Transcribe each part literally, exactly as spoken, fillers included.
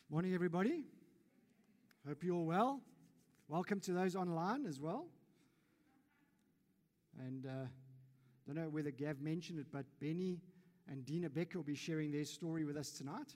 Morning, everybody. Hope you're all well. Welcome to those online as well. And uh, don't know whether Gav mentioned it, but Benny and Dina Becker will be sharing their story with us tonight.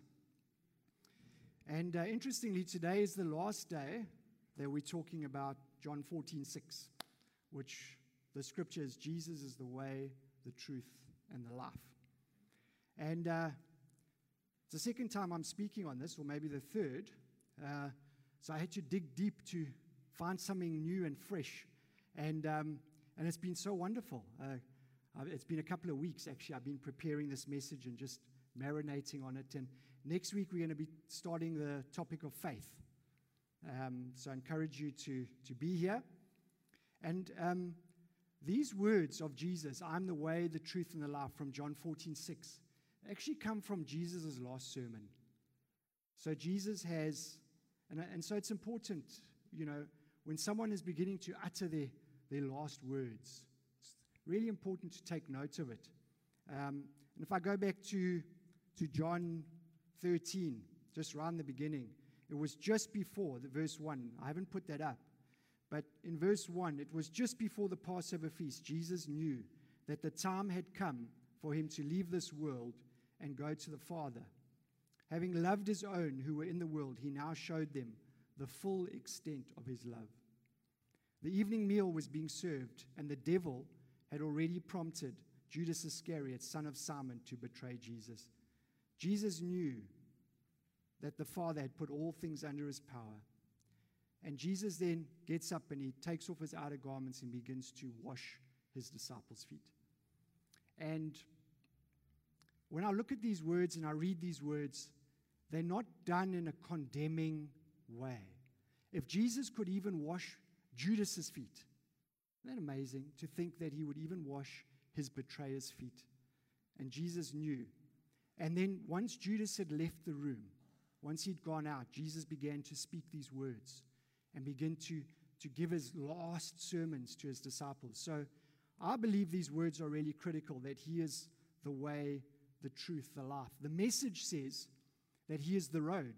And uh, interestingly, today is the last day that we're talking about John fourteen six, which the scripture is, Jesus is the way, the truth, and the life. And uh, it's the second time I'm speaking on this, or maybe the third. Uh, so I had to dig deep to find something new and fresh. And um, and it's been so wonderful. Uh, it's been a couple of weeks, actually. I've been preparing this message and just marinating on it. And next week, we're going to be starting the topic of faith. Um, so I encourage you to, to be here. And um, these words of Jesus, I'm the way, the truth, and the life, from John fourteen six, actually come from Jesus' last sermon. So Jesus has, and, and so it's important, you know, when someone is beginning to utter their, their last words, it's really important to take note of it. Um, and if I go back to, to John thirteen, just right in the beginning, it was just before the verse one. I haven't put that up. But in verse one, it was just before the Passover feast. Jesus knew that the time had come for him to leave this world and go to the Father. Having loved his own who were in the world, he now showed them the full extent of his love. The evening meal was being served, and the devil had already prompted Judas Iscariot, son of Simon, to betray Jesus. Jesus knew that the Father had put all things under his power. And Jesus then gets up and he takes off his outer garments and begins to wash his disciples' feet. And when I look at these words and I read these words, they're not done in a condemning way. If Jesus could even wash Judas's feet, isn't that amazing to think that he would even wash his betrayer's feet? And Jesus knew. And then once Judas had left the room, once he'd gone out, Jesus began to speak these words and begin to, to give his last sermons to his disciples. So I believe these words are really critical, that he is the way, the truth, the life. The message says that he is the road.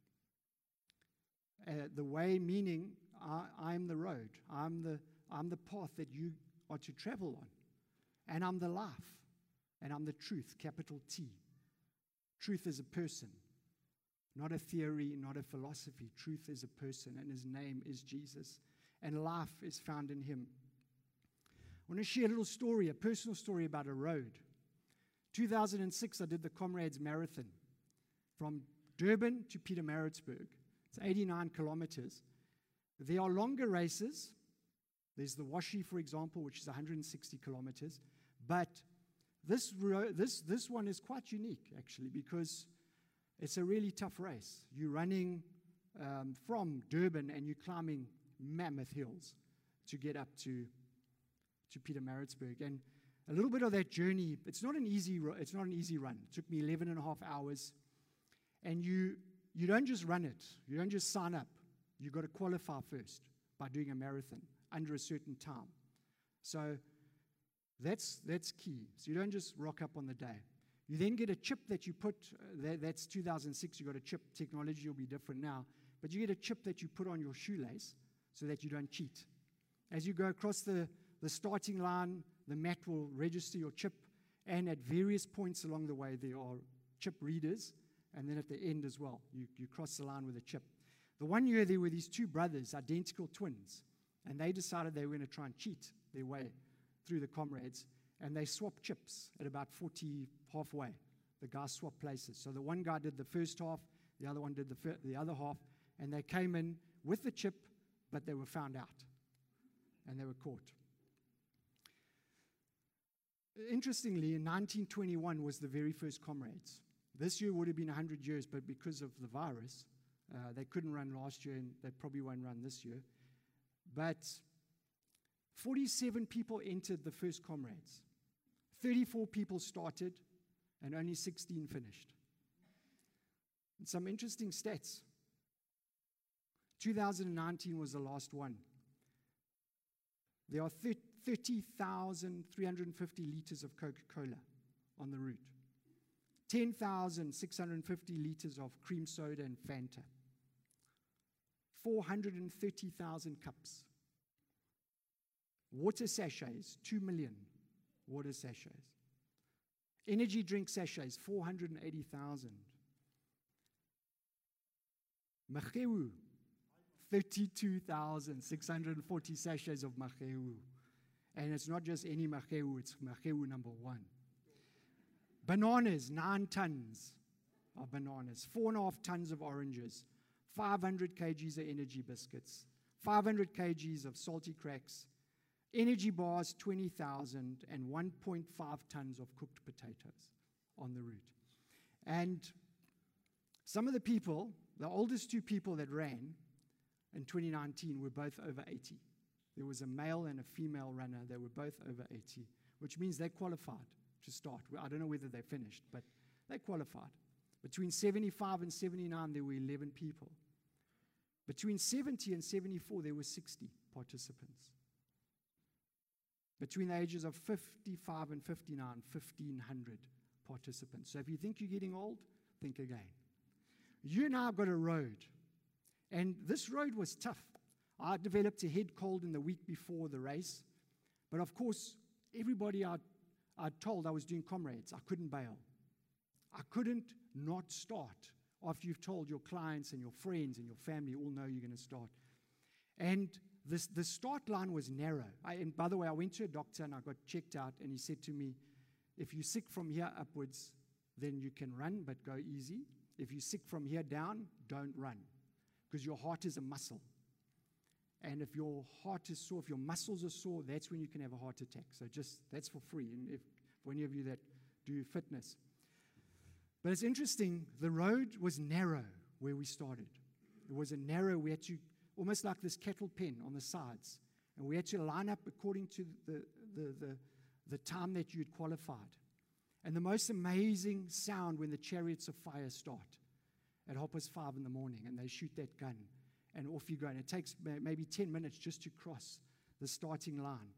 Uh, the way meaning I, I'm the road. I'm the, I'm the path that you are to travel on. And I'm the life. And I'm the truth, capital T. Truth is a person. Not a theory, not a philosophy. Truth is a person, and his name is Jesus. And life is found in him. I want to share a little story, a personal story about a road. two thousand six, I did the Comrades Marathon from Durban to Pietermaritzburg. It's eighty-nine kilometers. There are longer races. There's the Washi, for example, which is one hundred sixty kilometers. But this, ro- this, this one is quite unique, actually, because it's a really tough race. You're running um, from Durban and you're climbing mammoth hills to get up to, to Pietermaritzburg. And a little bit of that journey, it's not an easy it's not an easy run. It took me eleven and a half hours. And you you don't just run it. You don't just sign up. You've got to qualify first by doing a marathon under a certain time. So that's that's key. So you don't just rock up on the day. You then get a chip that you put, uh, that, that's two thousand six, you got a chip. Technology will be different now. But you get a chip that you put on your shoelace so that you don't cheat. As you go across the, the starting line, the mat will register your chip, and at various points along the way, there are chip readers, and then at the end as well, you, you cross the line with a chip. The one year, there were these two brothers, identical twins, and they decided they were going to try and cheat their way through the Comrades, and they swapped chips at about forty, halfway. The guys swapped places. So the one guy did the first half, the other one did the, fir- the other half, and they came in with the chip, but they were found out, and they were caught. Interestingly, in nineteen twenty-one was the very first Comrades. This year would have been one hundred years, but because of the virus, uh, they couldn't run last year, and they probably won't run this year. But forty-seven people entered the first Comrades. thirty-four people started, and only sixteen finished. And some interesting stats. two thousand nineteen was the last one. There are thirty thousand three hundred fifty liters of Coca-Cola on the route. ten thousand six hundred fifty liters of cream soda and Fanta, four hundred thirty thousand cups, water sachets, two million water sachets, energy drink sachets, four hundred eighty thousand, Machewu, thirty-two thousand six hundred forty sachets of Machewu. And it's not just any Machewu, it's Machewu number one. Bananas, nine tons of bananas, four and a half tons of oranges, five hundred kilograms of energy biscuits, five hundred kilograms of salty cracks, energy bars, twenty thousand, and one point five tons of cooked potatoes on the route. And some of the people, the oldest two people that ran in twenty nineteen were both over eighty. There was a male and a female runner. They were both over eighty, which means they qualified to start. I don't know whether they finished, but they qualified. Between seventy-five and seventy-nine, there were eleven people. Between seventy and seventy-four, there were sixty participants. Between the ages of fifty-five and fifty-nine, fifteen hundred participants. So if you think you're getting old, think again. You now got a road, and this road was tough. I developed a head cold in the week before the race, but of course, everybody I I told I was doing comrades. I couldn't bail. I couldn't not start after you've told your clients and your friends and your family all know you're going to start. And this the start line was narrow. I, and by the way, I went to a doctor and I got checked out, and he said to me, if you're sick from here upwards, then you can run, but go easy. If you're sick from here down, don't run, because your heart is a muscle. And if your heart is sore, if your muscles are sore, that's when you can have a heart attack. So just, that's for free, and if for any of you that do fitness. But it's interesting, the road was narrow where we started. It was a narrow, we had to, almost like this cattle pen on the sides, and we had to line up according to the, the, the, the time that you'd qualified. And the most amazing sound when the chariots of fire start at half past five in the morning, and they shoot that gun, and off you go. And it takes maybe ten minutes just to cross the starting line.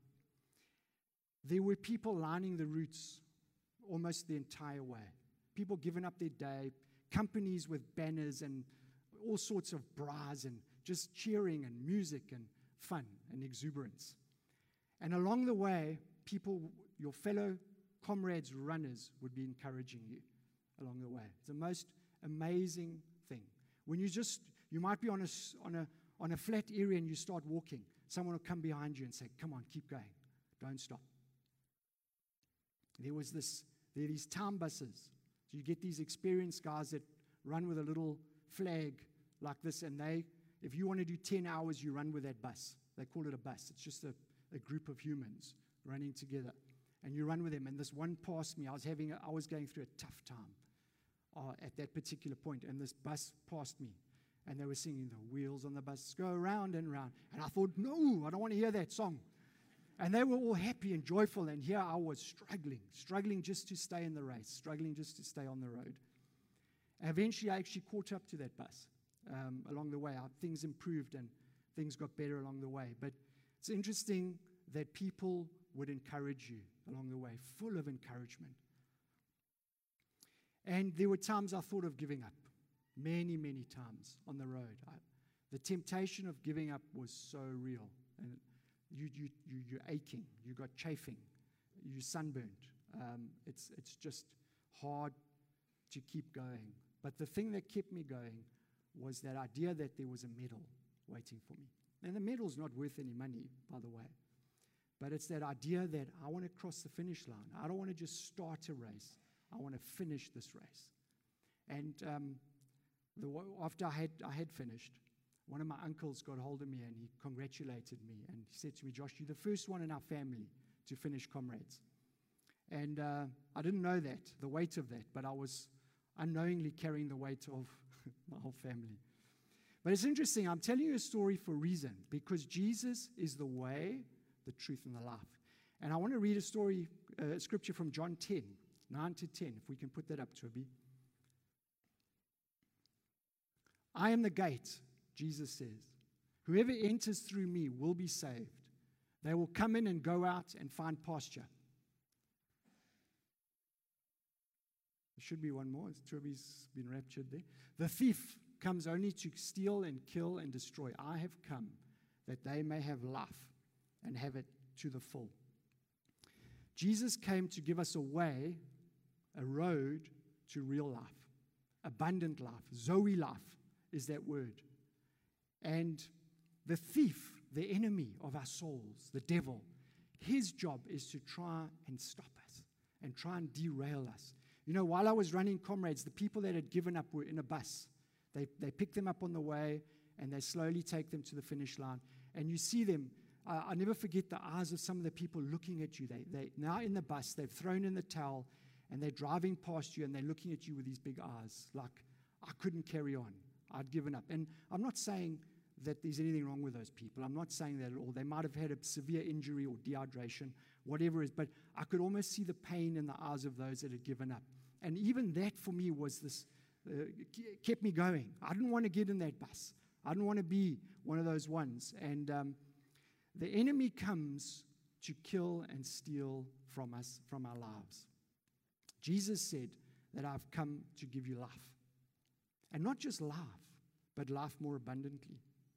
There were people lining the routes almost the entire way. People giving up their day, companies with banners and all sorts of bras and just cheering and music and fun and exuberance. And along the way, people, your fellow comrades, runners, would be encouraging you along the way. It's the most amazing thing. When you just, you might be on a, on a, on a flat area and you start walking. Someone will come behind you and say, come on, keep going. Don't stop. There was this, there are these town buses. So you get these experienced guys that run with a little flag like this, and they, if you want to do ten hours, you run with that bus. They call it a bus. It's just a, a group of humans running together. And you run with them. And this one passed me. I was having, a, I was going through a tough time uh, at that particular point, and this bus passed me. And they were singing, the wheels on the bus go round and round. And I thought, no, I don't want to hear that song. And they were all happy and joyful, and here I was struggling, struggling just to stay in the race, struggling just to stay on the road. And eventually I actually caught up to that bus um, along the way. I, things improved and things got better along the way. But it's interesting that people would encourage you along the way, full of encouragement. And there were times I thought of giving up, many, many times on the road. I, the temptation of giving up was so real. And You, you, you, you're aching, you got chafing, you're sunburnt. Um, it's, it's just hard to keep going. But the thing that kept me going was that idea that there was a medal waiting for me. And the medal's not worth any money, by the way. But it's that idea that I want to cross the finish line. I don't want to just start a race. I want to finish this race. And um, the, after I had, I had finished, one of my uncles got hold of me and he congratulated me. And he said to me, Josh, you're the first one in our family to finish comrades. And uh, I didn't know that, the weight of that, but I was unknowingly carrying the weight of my whole family. But it's interesting, I'm telling you a story for a reason, because Jesus is the way, the truth, and the life. And I want to read a story, uh, a scripture from John ten, nine to ten, if we can put that up, Toby. I am the gate, Jesus says. Whoever enters through me will be saved. They will come in and go out and find pasture. should be one more. Toby's been raptured there. The thief comes only to steal and kill and destroy. I have come that they may have life and have it to the full. Jesus came to give us a way, a road to real life, abundant life. Zoe life is that word. And the thief, the enemy of our souls, the devil, his job is to try and stop us and try and derail us. You know, while I was running Comrades, the people that had given up were in a bus. They, they pick them up on the way, and they slowly take them to the finish line. And you see them. Uh, I never forget the eyes of some of the people looking at you. They, they now in the bus, they've thrown in the towel, and they're driving past you, and they're looking at you with these big eyes, like, I couldn't carry on. I'd given up. And I'm not saying that there's anything wrong with those people. I'm not saying that at all. They might have had a severe injury or dehydration, whatever it is, but I could almost see the pain in the eyes of those that had given up. And even that for me was this, uh, kept me going. I didn't want to get in that bus. I didn't want to be one of those ones. And um, the enemy comes to kill and steal from us, from our lives. Jesus said that I've come to give you life. And not just life, but life more abundantly.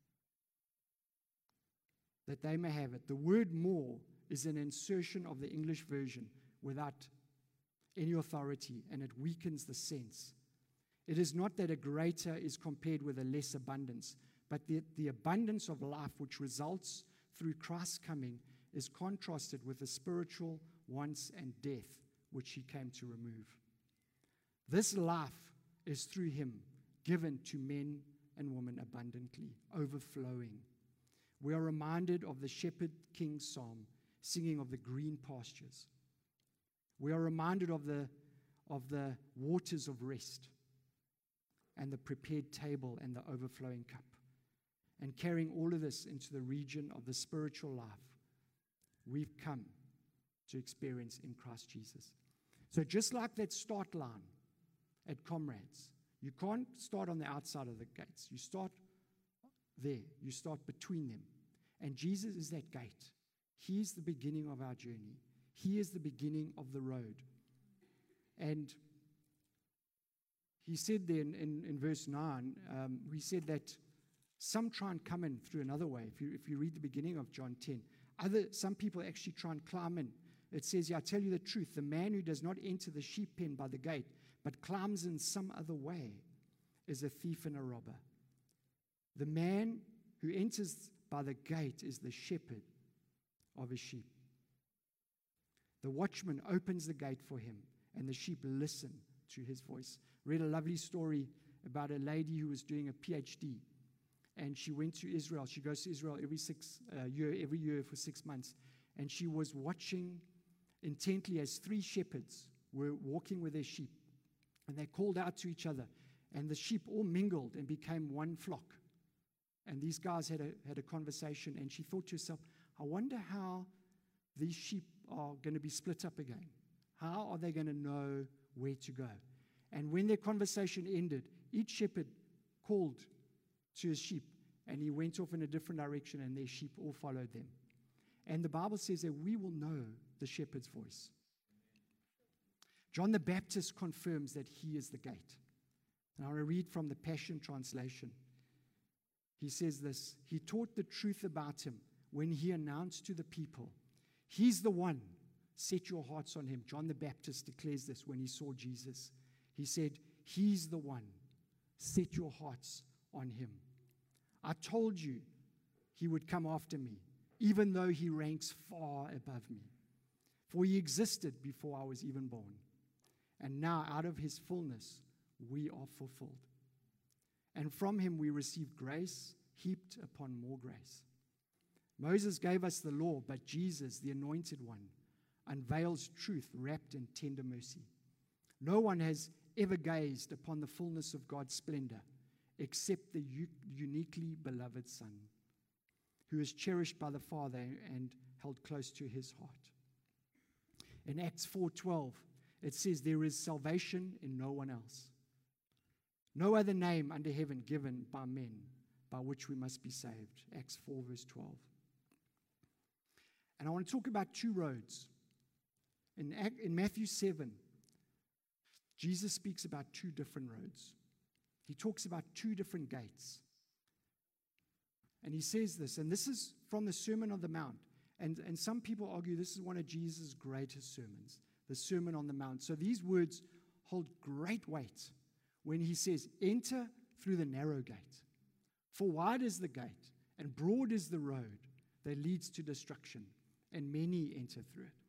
That they may have it. The word more is an insertion of the English version without any authority, and it weakens the sense. It is not that a greater is compared with a less abundance, but the, the abundance of life which results through Christ's coming is contrasted with the spiritual wants and death which he came to remove. This life is through him given to men and women abundantly, overflowing. We are reminded of the Shepherd King's psalm, singing of the green pastures. We are reminded of the, of the waters of rest and the prepared table and the overflowing cup. And carrying all of this into the region of the spiritual life we've come to experience in Christ Jesus. So just like that start line at Comrades, you can't start on the outside of the gates. You start there. You start between them. And Jesus is that gate. He is the beginning of our journey. He is the beginning of the road. And he said there in, in, in verse nine, um, he said that some try and come in through another way. If you, if you read the beginning of John ten, other, some people actually try and climb in. It says, yeah, I tell you the truth, the man who does not enter the sheep pen by the gate, but climbs in some other way, is a thief and a robber. The man who enters by the gate is the shepherd of his sheep. The watchman opens the gate for him, and the sheep listen to his voice. Read a lovely story about a lady who was doing a P H D, and she went to Israel. She goes to Israel every six uh, year, every year for six months, and she was watching intently as three shepherds were walking with their sheep, and they called out to each other, and the sheep all mingled and became one flock. And these guys had a had a conversation, and she thought to herself, I wonder how these sheep are going to be split up again. How are they going to know where to go? And when their conversation ended, each shepherd called to his sheep, and he went off in a different direction, and their sheep all followed them. And the Bible says that we will know the shepherd's voice. John the Baptist confirms that he is the gate. And I want to read from the Passion Translation. He says this, he taught the truth about him when he announced to the people, he's the one, set your hearts on him. John the Baptist declares this when he saw Jesus. He said, he's the one, set your hearts on him. I told you he would come after me, even though he ranks far above me. For he existed before I was even born. And now out of his fullness we are fulfilled. And from him we received grace heaped upon more grace. Moses gave us the law, but Jesus, the anointed one, unveils truth wrapped in tender mercy. No one has ever gazed upon the fullness of God's splendor except the u- uniquely beloved Son, who is cherished by the Father and held close to his heart. In Acts four twelve, it says, there is salvation in no one else. No other name under heaven given by men by which we must be saved. Acts four verse twelve. And I want to talk about two roads. In, in Matthew seven, Jesus speaks about two different roads. He talks about two different gates. And he says this, and this is from the Sermon on the Mount. And, and some people argue this is one of Jesus' greatest sermons, the Sermon on the Mount. So these words hold great weight when he says, enter through the narrow gate. For wide is the gate, and broad is the road that leads to destruction, and many enter through it.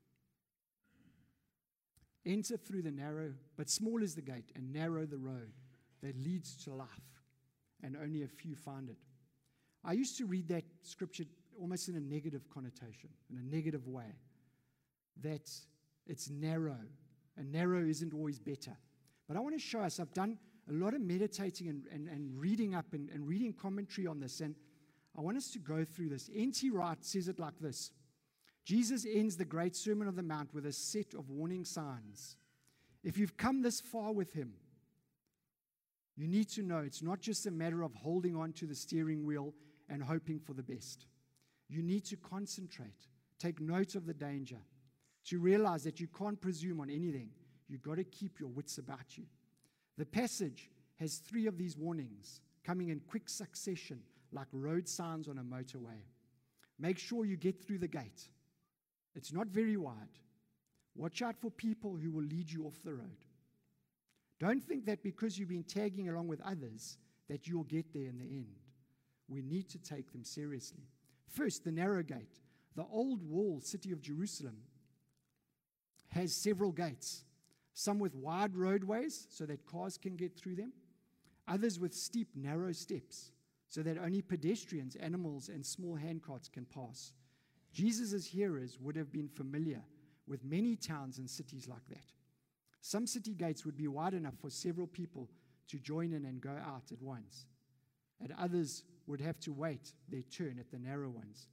Enter through the narrow, but small is the gate, and narrow the road that leads to life, and only a few find it. I used to read that scripture almost in a negative connotation, in a negative way, that it's narrow, and narrow isn't always better. But I want to show us, I've done a lot of meditating and, and, and reading up and, and reading commentary on this, and I want us to go through this. N T Wright says it like this. Jesus ends the great Sermon on the Mount with a set of warning signs. If you've come this far with him, you need to know it's not just a matter of holding on to the steering wheel and hoping for the best. You need to concentrate, take note of the danger, to realize that you can't presume on anything. You've got to keep your wits about you. The passage has three of these warnings coming in quick succession, like road signs on a motorway. Make sure you get through the gate. It's not very wide. Watch out for people who will lead you off the road. Don't think that because you've been tagging along with others that you'll get there in the end. We need to take them seriously. First, the narrow gate. The old wall city of Jerusalem has several gates, some with wide roadways so that cars can get through them, others with steep, narrow steps so that only pedestrians, animals, and small handcarts can pass. Jesus' hearers would have been familiar with many towns and cities like that. Some city gates would be wide enough for several people to join in and go out at once, and others would have to wait their turn at the narrow ones.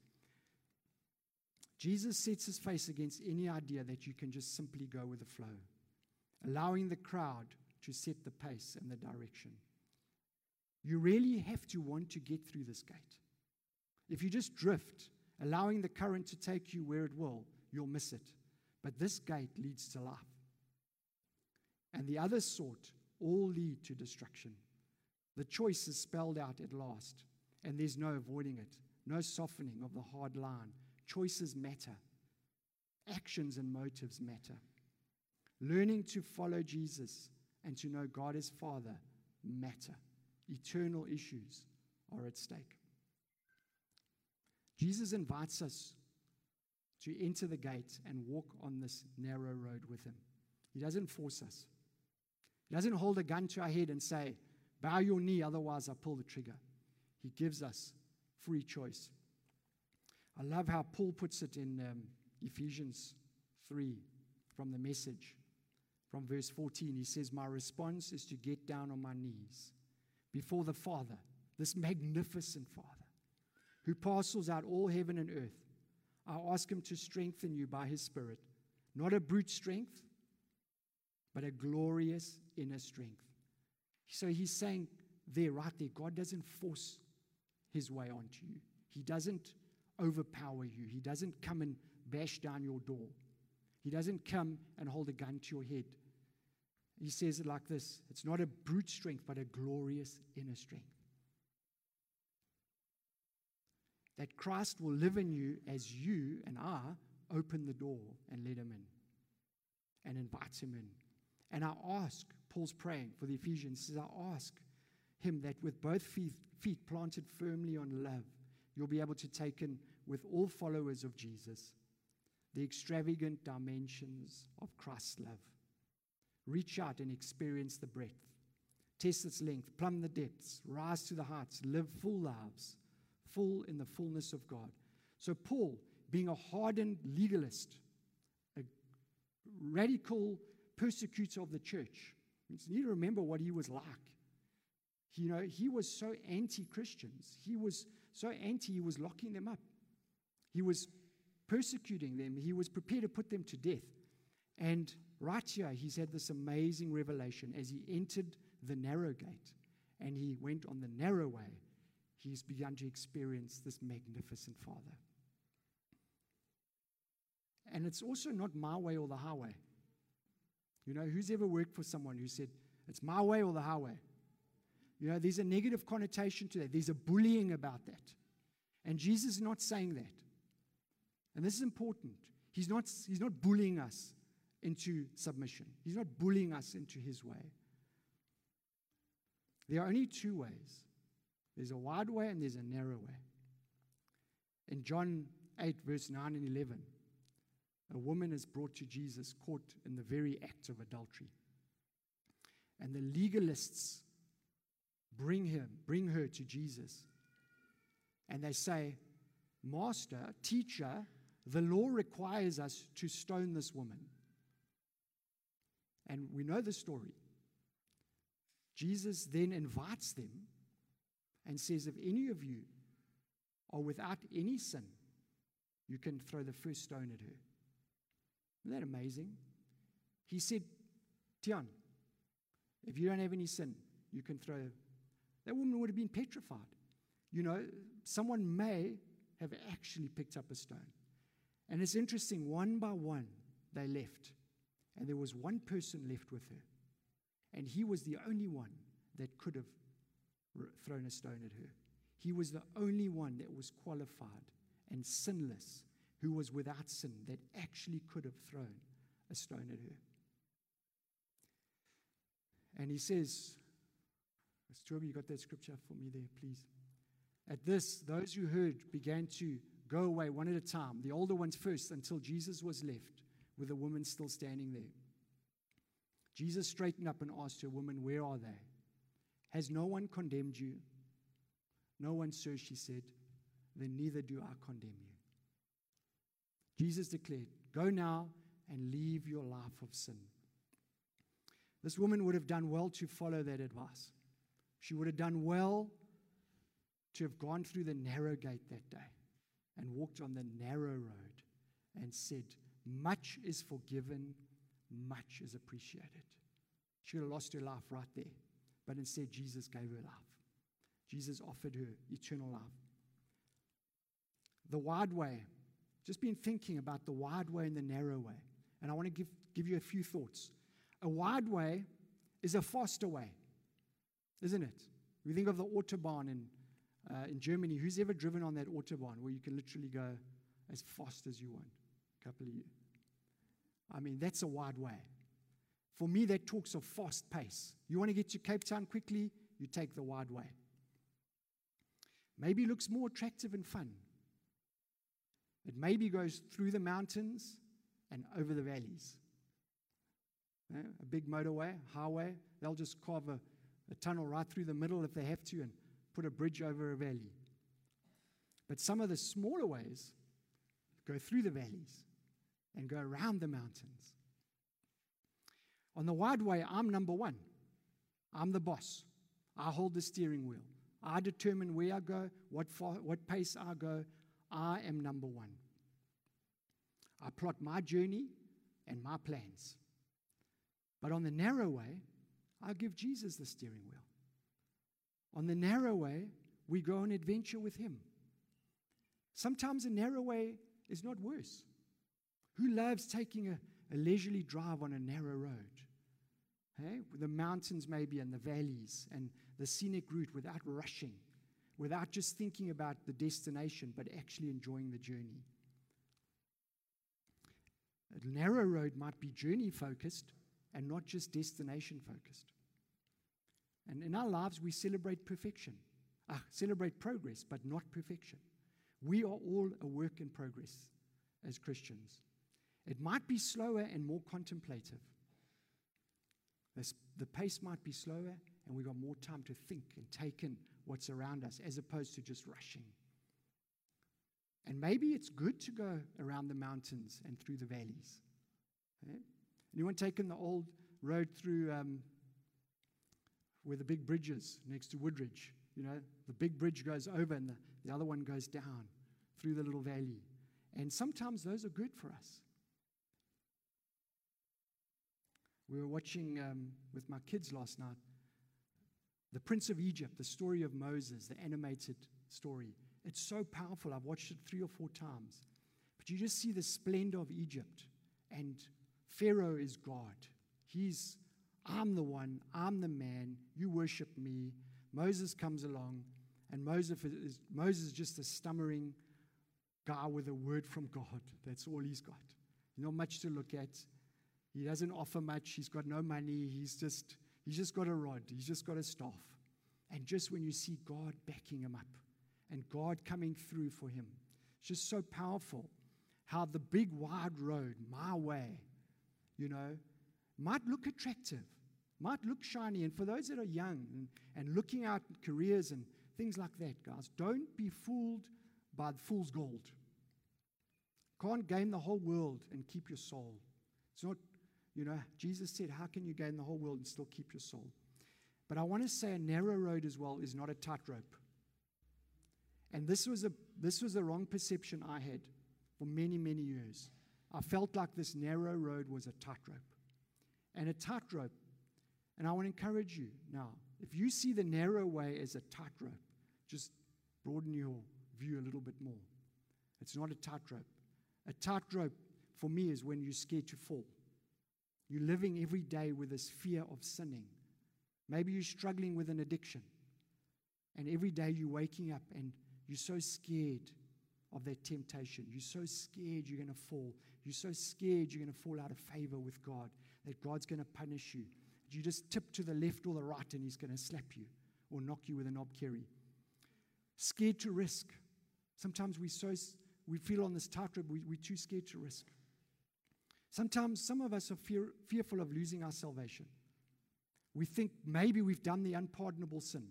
Jesus sets his face against any idea that you can just simply go with the flow, allowing the crowd to set the pace and the direction. You really have to want to get through this gate. If you just drift, allowing the current to take you where it will, you'll miss it. But this gate leads to life. And the other sort all lead to destruction. The choice is spelled out at last, and there's no avoiding it, no softening of the hard line. Choices matter. Actions and motives matter. Learning to follow Jesus and to know God as Father matter. Eternal issues are at stake. Jesus invites us to enter the gate and walk on this narrow road with him. He doesn't force us. He doesn't hold a gun to our head and say, bow your knee, otherwise I'll pull the trigger. He gives us free choice. I love how Paul puts it in um, Ephesians three from the Message. From verse fourteen, he says, my response is to get down on my knees before the Father, this magnificent Father, who parcels out all heaven and earth. I ask him to strengthen you by his Spirit, not a brute strength, but a glorious inner strength. So he's saying there, right there, God doesn't force his way onto you. He doesn't overpower you. He doesn't come and bash down your door. He doesn't come and hold a gun to your head. He says it like this. It's not a brute strength, but a glorious inner strength. That Christ will live in you as you and I open the door and let him in and invite him in. And I ask, Paul's praying for the Ephesians, says, I ask him that with both feet, feet planted firmly on love, you'll be able to take in with all followers of Jesus the extravagant dimensions of Christ's love. Reach out and experience the breadth. Test its length, plumb the depths, rise to the heights, live full lives, full in the fullness of God. So Paul, being a hardened legalist, a radical persecutor of the church, you need to remember what he was like. You know, he was so anti-Christians. He was so anti, he was locking them up. He was persecuting them. He was prepared to put them to death. And right here, he's had this amazing revelation as he entered the narrow gate and he went on the narrow way. He's begun to experience this magnificent Father. And it's also not my way or the highway. You know, who's ever worked for someone who said, it's my way or the highway? You know, there's a negative connotation to that. There's a bullying about that. And Jesus is not saying that. And this is important. He's not, he's not bullying us into submission. He's not bullying us into his way. There are only two ways. There's a wide way and there's a narrow way. In John eight, verse nine and eleven, a woman is brought to Jesus caught in the very act of adultery. And the legalists bring him, bring her to Jesus. And they say, Master, teacher, the law requires us to stone this woman. And we know the story. Jesus then invites them and says, if any of you are without any sin, you can throw the first stone at her. Isn't that amazing? He said, Tian, if you don't have any sin, you can throw. That woman would have been petrified. You know, someone may have actually picked up a stone. And it's interesting, one by one, they left. And there was one person left with her. And he was the only one that could have thrown a stone at her. He was the only one that was qualified and sinless, who was without sin, that actually could have thrown a stone at her. And he says, Toby, you got that scripture for me there, please? At this, those who heard began to go away one at a time, the older ones first, until Jesus was left, with the woman still standing there. Jesus straightened up and asked her, Woman, where are they? Has no one condemned you? No one, sir, she said. Then neither do I condemn you. Jesus declared, Go now and leave your life of sin. This woman would have done well to follow that advice. She would have done well to have gone through the narrow gate that day and walked on the narrow road and said, much is forgiven, much is appreciated. She would have lost her life right there. But instead, Jesus gave her life. Jesus offered her eternal life. The wide way, just been thinking about the wide way and the narrow way. And I want to give, give you a few thoughts. A wide way is a faster way, isn't it? We think of the Autobahn in, uh, in Germany. Who's ever driven on that Autobahn where you can literally go as fast as you want? A couple of you. I mean, that's a wide way. For me, that talks of fast pace. You want to get to Cape Town quickly, you take the wide way. Maybe it looks more attractive and fun. It maybe goes through the mountains and over the valleys. You know, a big motorway, highway, they'll just carve a, a tunnel right through the middle if they have to and put a bridge over a valley. But some of the smaller ways go through the valleys and go around the mountains. On the wide way, I'm number one. I'm the boss. I hold the steering wheel. I determine where I go, what far, what pace I go. I am number one. I plot my journey and my plans. But on the narrow way, I give Jesus the steering wheel. On the narrow way, we go on adventure with him. Sometimes a narrow way is not worse. Who loves taking a, a leisurely drive on a narrow road? Hey? The mountains maybe and the valleys and the scenic route without rushing, without just thinking about the destination, but actually enjoying the journey. A narrow road might be journey-focused and not just destination-focused. And in our lives, we celebrate perfection, uh, celebrate progress, but not perfection. We are all a work in progress as Christians. It might be slower and more contemplative. This, the pace might be slower, and we've got more time to think and take in what's around us, as opposed to just rushing. And maybe it's good to go around the mountains and through the valleys. Okay? Anyone taken the old road through um, where the big bridge is next to Woodridge? You know, the big bridge goes over and the, the other one goes down through the little valley. And sometimes those are good for us. We were watching um, with my kids last night, The Prince of Egypt, the story of Moses, the animated story. It's so powerful. I've watched it three or four times. But you just see the splendor of Egypt. And Pharaoh is God. He's, I'm the one, I'm the man, you worship me. Moses comes along, and Moses is, Moses is just a stammering guy with a word from God. That's all he's got. Not much to look at. He doesn't offer much. He's got no money. He's just, he's just got a rod. He's just got a staff. And just when you see God backing him up and God coming through for him, it's just so powerful how the big wide road, my way, you know, might look attractive, might look shiny. And for those that are young and, and looking out careers and things like that, guys, don't be fooled by the fool's gold. Can't gain the whole world and keep your soul. It's not, you know, Jesus said, how can you gain the whole world and still keep your soul? But I want to say a narrow road as well is not a tightrope. And this was a this was a wrong perception I had for many, many years. I felt like this narrow road was a tightrope. And a tightrope, and I want to encourage you now, if you see the narrow way as a tightrope, just broaden your view a little bit more. It's not a tightrope. A tightrope for me is when you're scared to fall. You're living every day with this fear of sinning. Maybe you're struggling with an addiction. And every day you're waking up and you're so scared of that temptation. You're so scared you're going to fall. You're so scared you're going to fall out of favor with God, that God's going to punish you. You just tip to the left or the right and he's going to slap you or knock you with a knob kerry. Scared to risk. Sometimes we so we feel on this tightrope, we, we're too scared to risk. Sometimes some of us are fear, fearful of losing our salvation. We think maybe we've done the unpardonable sin.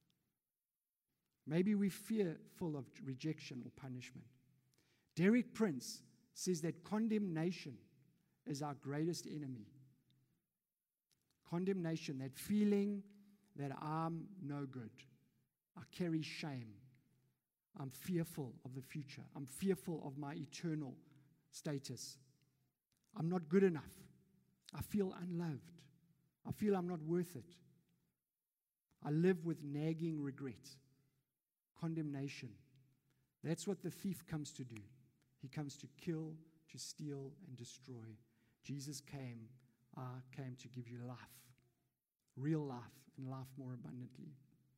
Maybe we're fearful of rejection or punishment. Derek Prince says that condemnation is our greatest enemy. Condemnation, that feeling that I'm no good. I carry shame. I'm fearful of the future. I'm fearful of my eternal status. I'm not good enough. I feel unloved. I feel I'm not worth it. I live with nagging regret, condemnation. That's what the thief comes to do. He comes to kill, to steal, and destroy. Jesus came, I came to give you life, real life, and life more abundantly.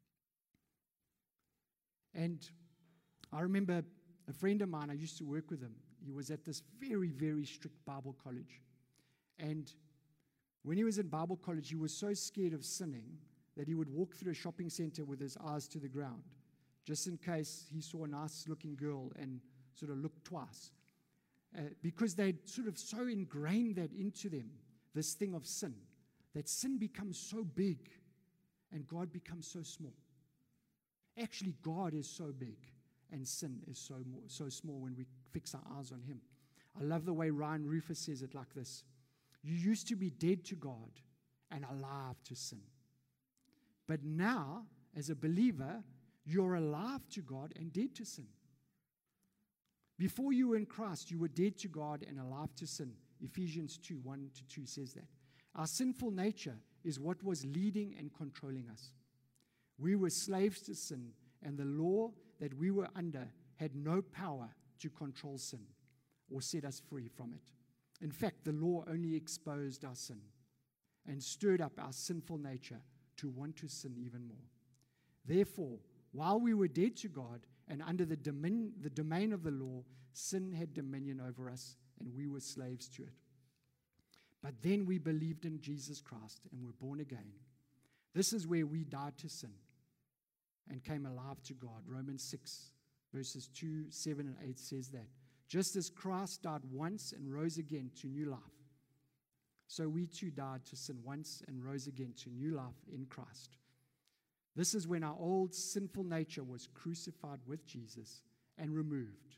And I remember a friend of mine, I used to work with him. He was at this very, very strict Bible college. And when he was in Bible college, he was so scared of sinning that he would walk through a shopping center with his eyes to the ground, just in case he saw a nice-looking girl and sort of looked twice. Uh, because they'd sort of so ingrained that into them, this thing of sin, that sin becomes so big and God becomes so small. Actually, God is so big and sin is so more, so small when we fix our eyes on him. I love the way Ryan Rufus says it like this. You used to be dead to God and alive to sin. But now, as a believer, you're alive to God and dead to sin. Before you were in Christ, you were dead to God and alive to sin. Ephesians two, one to two says that. Our sinful nature is what was leading and controlling us. We were slaves to sin, and the law that we were under had no power to control sin or set us free from it. In fact, the law only exposed our sin and stirred up our sinful nature to want to sin even more. Therefore, while we were dead to God and under the domain, the domain of the law, sin had dominion over us and we were slaves to it. But then we believed in Jesus Christ and were born again. This is where we died to sin and came alive to God. Romans six, verses two, seven, and eight says that. Just as Christ died once and rose again to new life, so we too died to sin once and rose again to new life in Christ. This is when our old sinful nature was crucified with Jesus and removed.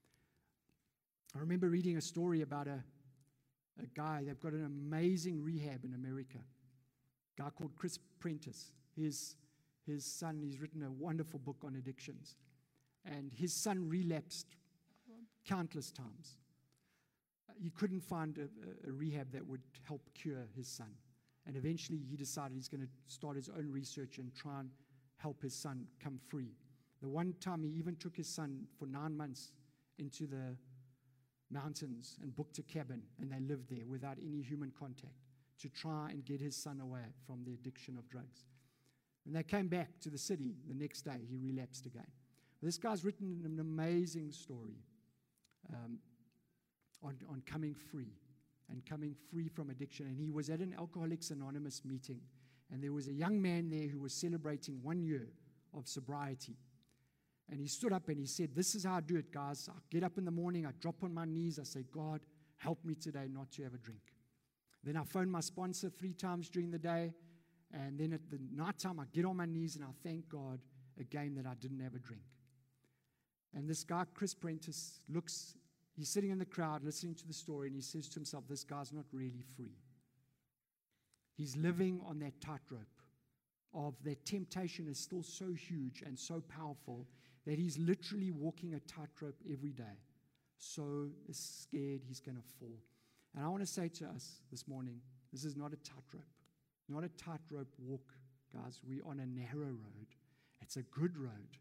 I remember reading a story about a, a guy. They've got an amazing rehab in America. A guy called Chris Prentice. His, his son, he's written a wonderful book on addictions. And his son relapsed countless times. He couldn't find a, a rehab that would help cure his son. And eventually he decided he's going to start his own research and try and help his son come free. The one time he even took his son for nine months into the mountains and booked a cabin, and they lived there without any human contact to try and get his son away from the addiction of drugs. When they came back to the city the next day, he relapsed again. This guy's written an amazing story um, on, on coming free and coming free from addiction. And he was at an Alcoholics Anonymous meeting, and there was a young man there who was celebrating one year of sobriety. And he stood up and he said, "This is how I do it, guys. I get up in the morning, I drop on my knees, I say, God, help me today not to have a drink. Then I phone my sponsor three times during the day, and then at the night time, I get on my knees and I thank God again that I didn't have a drink." And this guy, Chris Prentice, looks, he's sitting in the crowd listening to the story, and he says to himself, this guy's not really free. He's living on that tightrope of that temptation is still so huge and so powerful that he's literally walking a tightrope every day. So scared he's going to fall. And I want to say to us this morning, this is not a tightrope. Not a tightrope walk, guys. We're on a narrow road. It's a good road.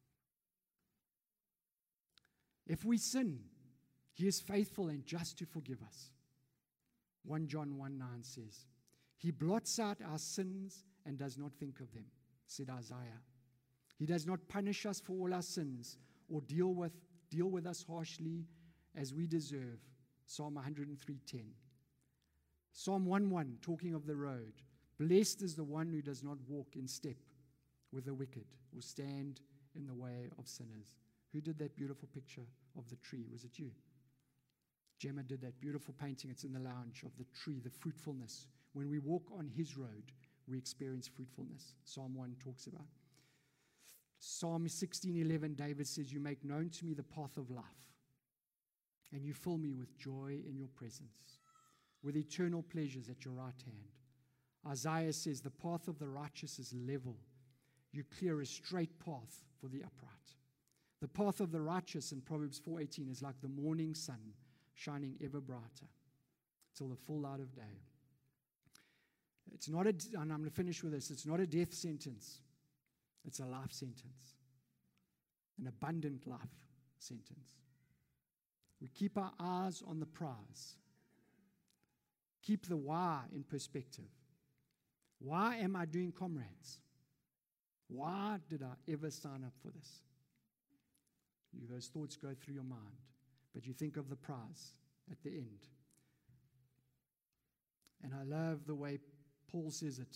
If we sin, he is faithful and just to forgive us. First John one nine says, he blots out our sins and does not think of them, said Isaiah. He does not punish us for all our sins or deal with, deal with us harshly as we deserve. Psalm one oh three ten. Psalm one one, talking of the road. Blessed is the one who does not walk in step with the wicked or stand in the way of sinners. Who did that beautiful picture of the tree? Was it you? Gemma did that beautiful painting. It's in the lounge of the tree, the fruitfulness. When we walk on his road, we experience fruitfulness. Psalm one talks about. Psalm sixteen eleven, David says, you make known to me the path of life, and you fill me with joy in your presence, with eternal pleasures at your right hand. Isaiah says, the path of the righteous is level. You clear a straight path for the upright. The path of the righteous in Proverbs four eighteen is like the morning sun shining ever brighter till the full light of day. It's not a, and I'm going to finish with this, it's not a death sentence. It's a life sentence. An abundant life sentence. We keep our eyes on the prize. Keep the why in perspective. Why am I doing comrades? Why did I ever sign up for this? You, those thoughts go through your mind, but you think of the prize at the end. And I love the way Paul says it.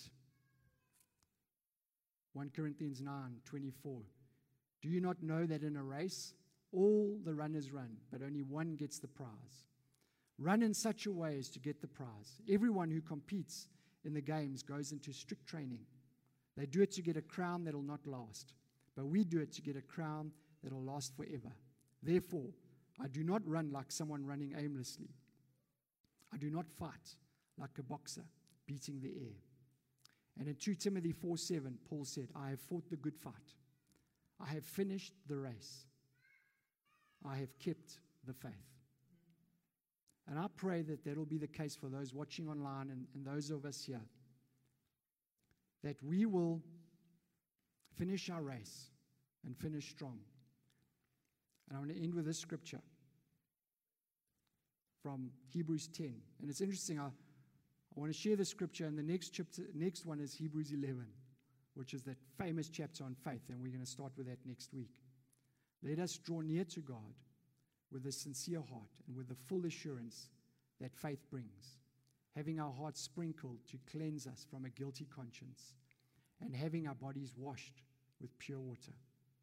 First Corinthians nine twenty-four. Do you not know that in a race, all the runners run, but only one gets the prize? Run in such a way as to get the prize. Everyone who competes in the games goes into strict training. They do it to get a crown that will not last, but we do it to get a crown that will last forever. Therefore, I do not run like someone running aimlessly. I do not fight like a boxer beating the air. And in Second Timothy four seven, Paul said, I have fought the good fight. I have finished the race. I have kept the faith. And I pray that that will be the case for those watching online and, and those of us here, that we will finish our race and finish strong. And I want to end with this scripture from Hebrews ten. And it's interesting, I, I want to share the scripture, and the next chapter, next one is Hebrews eleven, which is that famous chapter on faith, and we're going to start with that next week. Let us draw near to God with a sincere heart and with the full assurance that faith brings, having our hearts sprinkled to cleanse us from a guilty conscience, and having our bodies washed with pure water.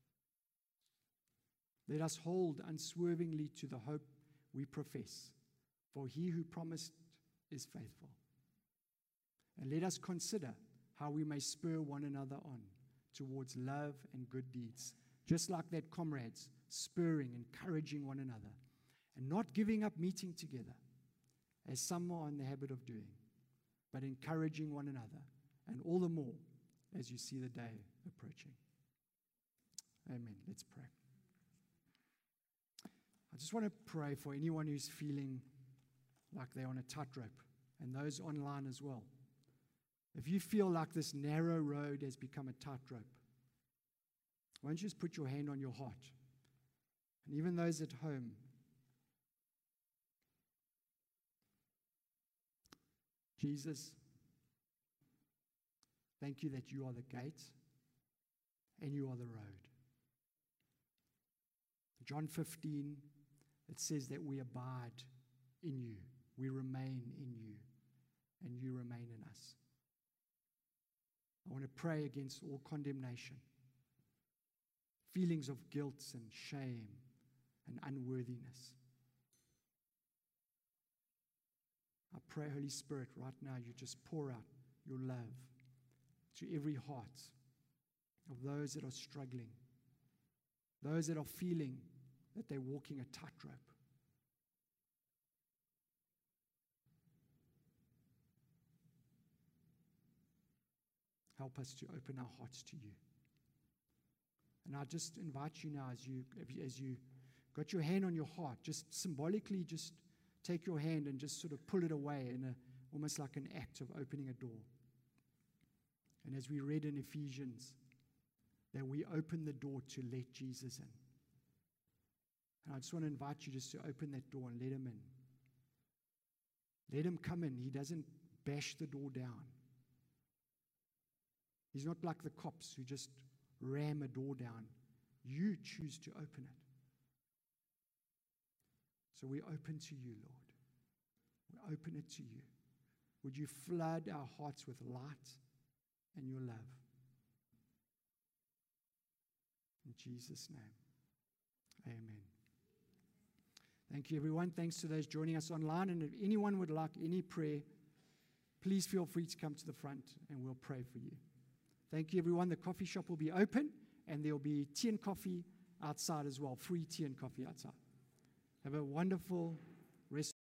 Let us hold unswervingly to the hope we profess, for he who promised is faithful. And let us consider how we may spur one another on towards love and good deeds, just like that comrades, spurring, encouraging one another, and not giving up meeting together, as some are in the habit of doing, but encouraging one another, and all the more as you see the day approaching. Amen. Let's pray. I just want to pray for anyone who's feeling like they're on a tightrope, and those online as well. If you feel like this narrow road has become a tightrope, why don't you just put your hand on your heart? And even those at home, Jesus, thank you that you are the gate and you are the road. John fifteen, it says that we abide in you, we remain in you, and you remain in us. I want to pray against all condemnation, feelings of guilt and shame and unworthiness. I pray, Holy Spirit, right now you just pour out your love to every heart of those that are struggling, those that are feeling that they're walking a tightrope. Help us to open our hearts to you. And I just invite you now, as you, as you got your hand on your heart, just symbolically just take your hand and just sort of pull it away in a, almost like an act of opening a door. And as we read in Ephesians, that we open the door to let Jesus in. And I just want to invite you just to open that door and let him in. Let him come in. He doesn't bash the door down. He's not like the cops who just ram a door down. You choose to open it. So we open to you, Lord. We open it to you. Would you flood our hearts with light and your love? In Jesus' name, amen. Thank you, everyone. Thanks to those joining us online. And if anyone would like any prayer, please feel free to come to the front and we'll pray for you. Thank you, everyone. The coffee shop will be open and there will be tea and coffee outside as well, free tea and coffee outside. Have a wonderful rest.